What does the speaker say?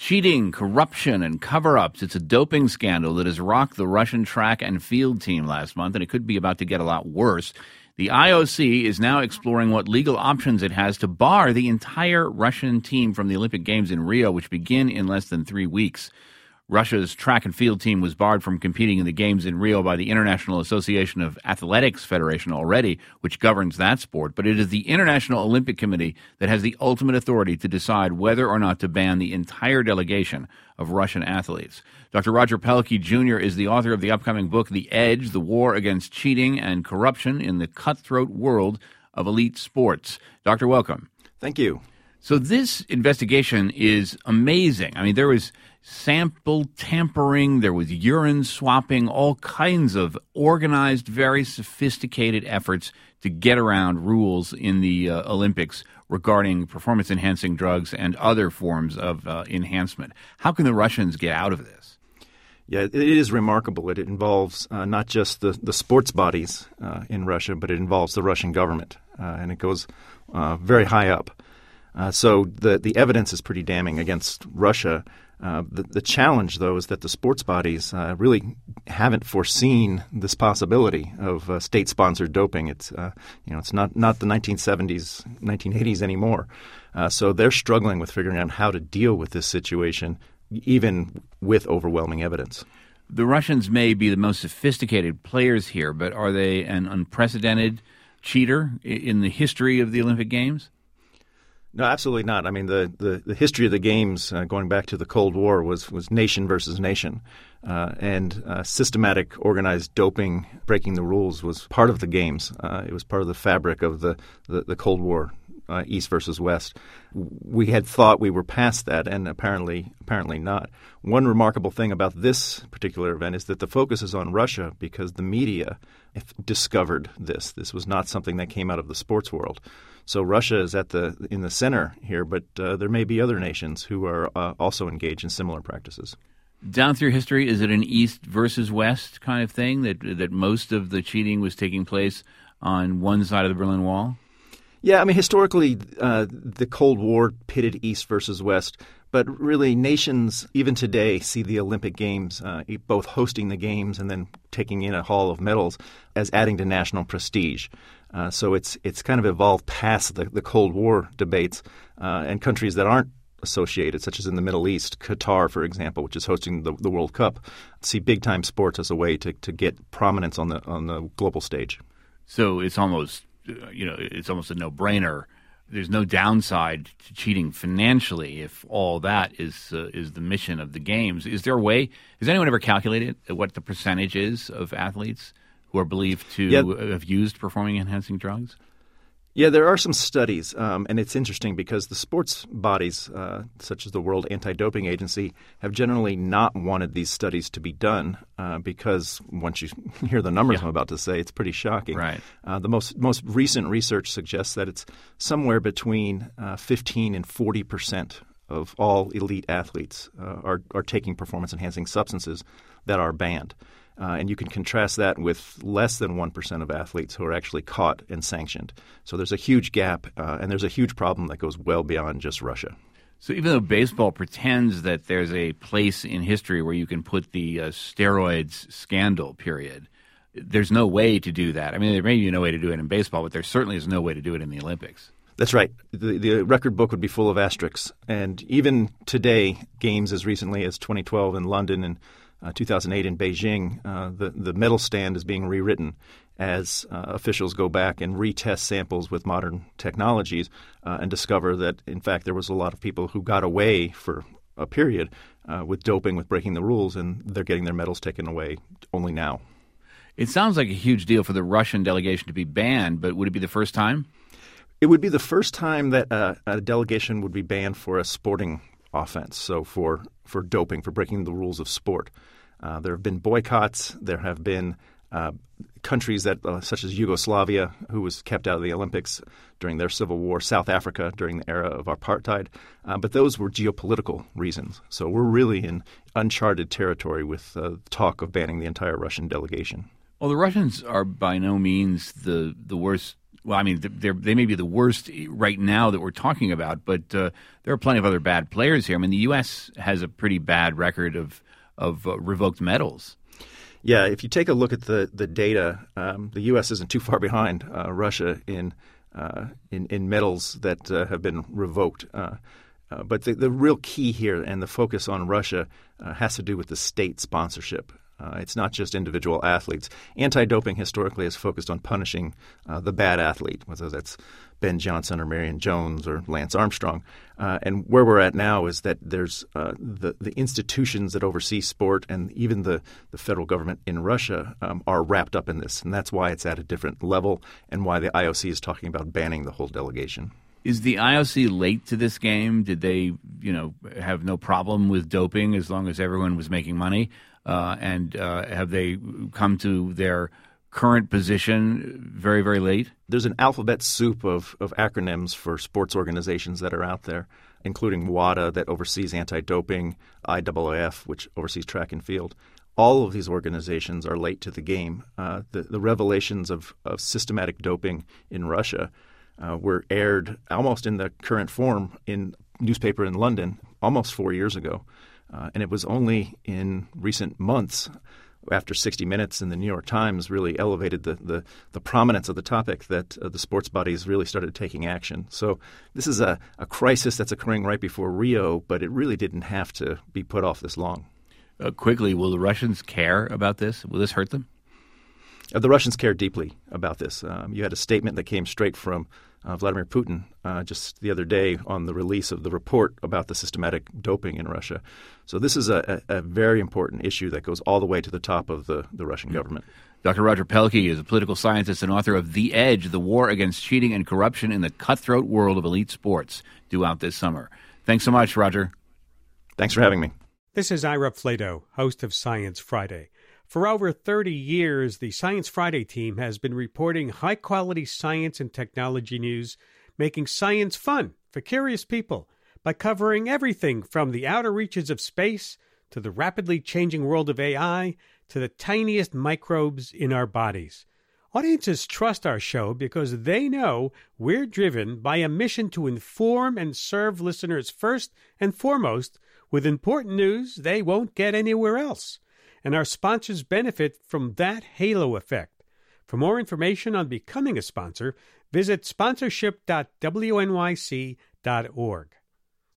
Cheating, corruption, and cover-ups. It's a doping scandal that has rocked the Russian track and field team last month, and it could be about to get a lot worse. The IOC is now exploring what legal options it has to bar the entire Russian team from the Olympic Games in Rio, which begin in less than 3 weeks. Russia's track and field team was barred from competing in the Games in Rio by the International Association of Athletics Federation already, which governs that sport. But it is the International Olympic Committee that has the ultimate authority to decide whether or not to ban the entire delegation of Russian athletes. Dr. Roger Pielke Jr. is the author of the upcoming book, The Edge, The War Against Cheating and Corruption in the Cutthroat World of Elite Sports. Doctor, welcome. Thank you. So this investigation is amazing. I mean, there was sample tampering, there was urine swapping, all kinds of organized, very sophisticated efforts to get around rules in the Olympics regarding performance-enhancing drugs and other forms of enhancement. How can the Russians get out of this? Yeah, it is remarkable. It involves not just the sports bodies in Russia, but it involves the Russian government, and it goes very high up. So the evidence is pretty damning against Russia. The challenge, though, is that the sports bodies really haven't foreseen this possibility of state-sponsored doping. It's it's not the 1970s, 1980s anymore. So they're struggling with figuring out how to deal with this situation, even with overwhelming evidence. The Russians may be the most sophisticated players here, but are they an unprecedented cheater in the history of the Olympic Games? No, absolutely not. I mean, the history of the games going back to the Cold War was nation versus nation, and systematic organized doping, breaking the rules was part of the games. It was part of the fabric of the Cold War, East versus West. We had thought we were past that, and apparently not. One remarkable thing about this particular event is that the focus is on Russia because the media discovered this. This was not something that came out of the sports world. So Russia is in the center here, but there may be other nations who are also engaged in similar practices. Down through history, is it an East versus West kind of thing, that most of the cheating was taking place on one side of the Berlin Wall? Yeah, I mean, historically, the Cold War pitted East versus West, but really nations, even today, see the Olympic Games, both hosting the Games and then taking in a haul of medals, as adding to national prestige. So it's kind of evolved past the Cold War debates, and countries that aren't associated, such as in the Middle East, Qatar, for example, which is hosting the World Cup, see big-time sports as a way to get prominence on the global stage. So it's almost a no-brainer. There's no downside to cheating financially if all that is the mission of the games. Is there a way? Has anyone ever calculated what the percentage is of athletes who are believed to have used performing-enhancing drugs? Yeah, there are some studies, and it's interesting because the sports bodies, such as the World Anti-Doping Agency, have generally not wanted these studies to be done because once you hear the numbers I'm about to say, it's pretty shocking. Right. The most recent research suggests that it's somewhere between 15 and 40% of all elite athletes are taking performance-enhancing substances that are banned. And you can contrast that with less than 1% of athletes who are actually caught and sanctioned. So there's a huge gap, and there's a huge problem that goes well beyond just Russia. So even though baseball pretends that there's a place in history where you can put the steroids scandal period, there's no way to do that. I mean, there may be no way to do it in baseball, but there certainly is no way to do it in the Olympics. That's right. The record book would be full of asterisks. And even today, games as recently as 2012 in London and 2008 in Beijing, the medal stand is being rewritten as officials go back and retest samples with modern technologies and discover that, in fact, there was a lot of people who got away for a period with doping, with breaking the rules, and they're getting their medals taken away only now. It sounds like a huge deal for the Russian delegation to be banned, but would it be the first time? It would be the first time that a delegation would be banned for a sporting offense, so for doping, for breaking the rules of sport. There have been boycotts. There have been countries that, such as Yugoslavia, who was kept out of the Olympics during their civil war, South Africa during the era of apartheid. But those were geopolitical reasons. So we're really in uncharted territory with talk of banning the entire Russian delegation. Well, the Russians are by no means the worst well, I mean, they may be the worst right now that we're talking about, but there are plenty of other bad players here. I mean, the U.S. has a pretty bad record of revoked medals. Yeah, if you take a look at the data, the U.S. isn't too far behind Russia in medals that have been revoked. But the real key here and the focus on Russia has to do with the state sponsorship. It's not just individual athletes. Anti-doping historically has focused on punishing the bad athlete, whether that's Ben Johnson or Marion Jones or Lance Armstrong. And where we're at now is that there's the institutions that oversee sport and even the federal government in Russia are wrapped up in this. And that's why it's at a different level and why the IOC is talking about banning the whole delegation. Is the IOC late to this game? Did they, have no problem with doping as long as everyone was making money? And have they come to their current position very, very late? There's an alphabet soup of acronyms for sports organizations that are out there, including WADA that oversees anti-doping, IAAF, which oversees track and field. All of these organizations are late to the game. The revelations of systematic doping in Russia were aired almost in the current form in newspaper in London almost 4 years ago. And it was only in recent months, after 60 Minutes and the New York Times really elevated the prominence of the topic, that the sports bodies really started taking action. So this is a crisis that's occurring right before Rio, but it really didn't have to be put off this long. Quickly, will the Russians care about this? Will this hurt them? The Russians care deeply about this. You had a statement that came straight from Vladimir Putin just the other day on the release of the report about the systematic doping in Russia. So this is a very important issue that goes all the way to the top of the Russian government. Dr. Roger Pelkey is a political scientist and author of The Edge, The War Against Cheating and Corruption in the Cutthroat World of Elite Sports, due out this summer. Thanks so much, Roger. Thanks for having me. This is Ira Flato, host of Science Friday. For over 30 years, the Science Friday team has been reporting high-quality science and technology news, making science fun for curious people by covering everything from the outer reaches of space to the rapidly changing world of AI to the tiniest microbes in our bodies. Audiences trust our show because they know we're driven by a mission to inform and serve listeners first and foremost with important news they won't get anywhere else. And our sponsors benefit from that halo effect. For more information on becoming a sponsor, visit sponsorship.wnyc.org.